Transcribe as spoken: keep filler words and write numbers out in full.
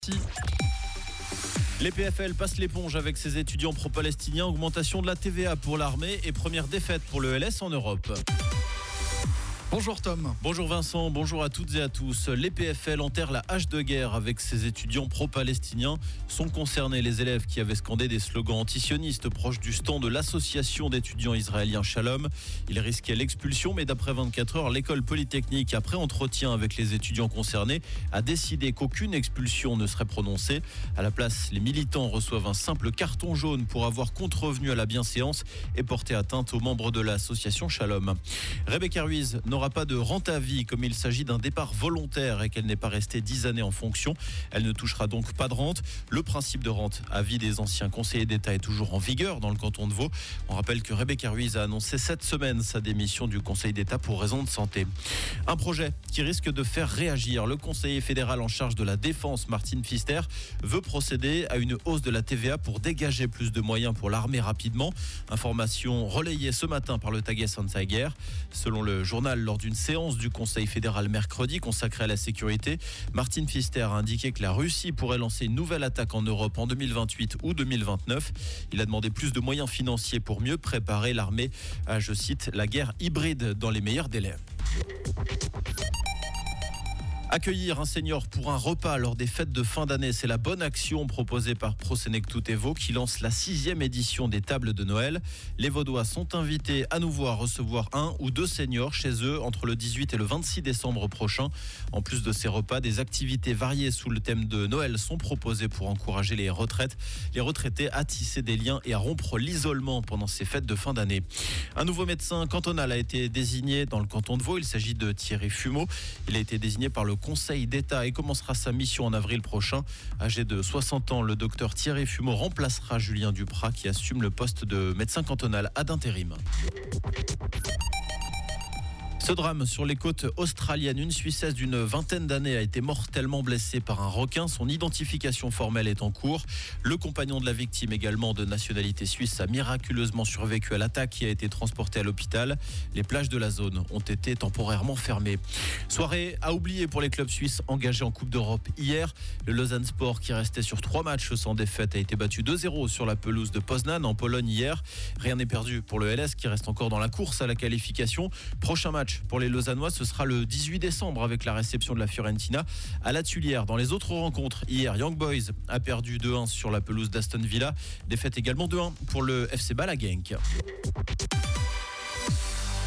Les P F L passent l'éponge avec ses étudiants pro-palestiniens, augmentation de la T V A pour l'armée et première défaite pour le L S en Europe. Bonjour Tom. Bonjour Vincent, bonjour à toutes et à tous. Les P F L enterrent la hache de guerre avec ses étudiants pro-palestiniens. Sont concernés les élèves qui avaient scandé des slogans antisionistes proches du stand de l'association d'étudiants israéliens Shalom. Ils risquaient l'expulsion, mais d'après vingt-quatre heures, l'école polytechnique, après entretien avec les étudiants concernés, a décidé qu'aucune expulsion ne serait prononcée. À la place, les militants reçoivent un simple carton jaune pour avoir contrevenu à la bienséance et porté atteinte aux membres de l'association Shalom. Rebecca Ruiz n'aura pas de rente à vie comme il s'agit d'un départ volontaire et qu'elle n'est pas restée dix années en fonction. Elle ne touchera donc pas de rente. Le principe de rente à vie des anciens conseillers d'État est toujours en vigueur dans le canton de Vaud. On rappelle que Rebecca Ruiz a annoncé cette semaine sa démission du Conseil d'État pour raison de santé. Un projet qui risque de faire réagir. Le conseiller fédéral en charge de la défense, Martin Pfister, veut procéder à une hausse de la T V A pour dégager plus de moyens pour l'armée rapidement. Information relayée ce matin par le Tages-Anzeiger. Selon le journal, lors d'une séance du Conseil fédéral mercredi consacrée à la sécurité, Martin Pfister a indiqué que la Russie pourrait lancer une nouvelle attaque en Europe en deux mille vingt-huit ou deux mille vingt-neuf. Il a demandé plus de moyens financiers pour mieux préparer l'armée à, je cite, la guerre hybride dans les meilleurs délais. Accueillir un senior pour un repas lors des fêtes de fin d'année, c'est la bonne action proposée par Prosenectut et Vaud qui lance la sixième édition des tables de Noël. Les Vaudois sont invités à nouveau à recevoir un ou deux seniors chez eux entre le dix-huit et le vingt-six décembre prochain. En plus de ces repas, des activités variées sous le thème de Noël sont proposées pour encourager les retraites, les retraités à tisser des liens et à rompre l'isolement pendant ces fêtes de fin d'année. Un nouveau médecin cantonal a été désigné dans le canton de Vaud. Il s'agit de Thierry Fumeau. Il a été désigné par le Conseil d'État et commencera sa mission en avril prochain. Âgé de soixante ans, le docteur Thierry Fumeau remplacera Julien Duprat qui assume le poste de médecin cantonal ad intérim. Ce drame sur les côtes australiennes, une Suissesse d'une vingtaine d'années a été mortellement blessée par un requin. Son identification formelle est en cours. Le compagnon de la victime, également de nationalité suisse, a miraculeusement survécu à l'attaque qui a été transporté à l'hôpital. Les plages de la zone ont été temporairement fermées. Soirée à oublier pour les clubs suisses engagés en Coupe d'Europe hier. Le Lausanne Sport, qui restait sur trois matchs sans défaite, a été battu deux zéro sur la pelouse de Poznan en Pologne hier. Rien n'est perdu pour le L S qui reste encore dans la course à la qualification. Prochain match pour les Lausannois, ce sera le dix-huit décembre avec la réception de la Fiorentina à la Tuilière. Dans les autres rencontres, hier, Young Boys a perdu deux un sur la pelouse d'Aston Villa. Défaite également deux un pour le F C Balaguenque.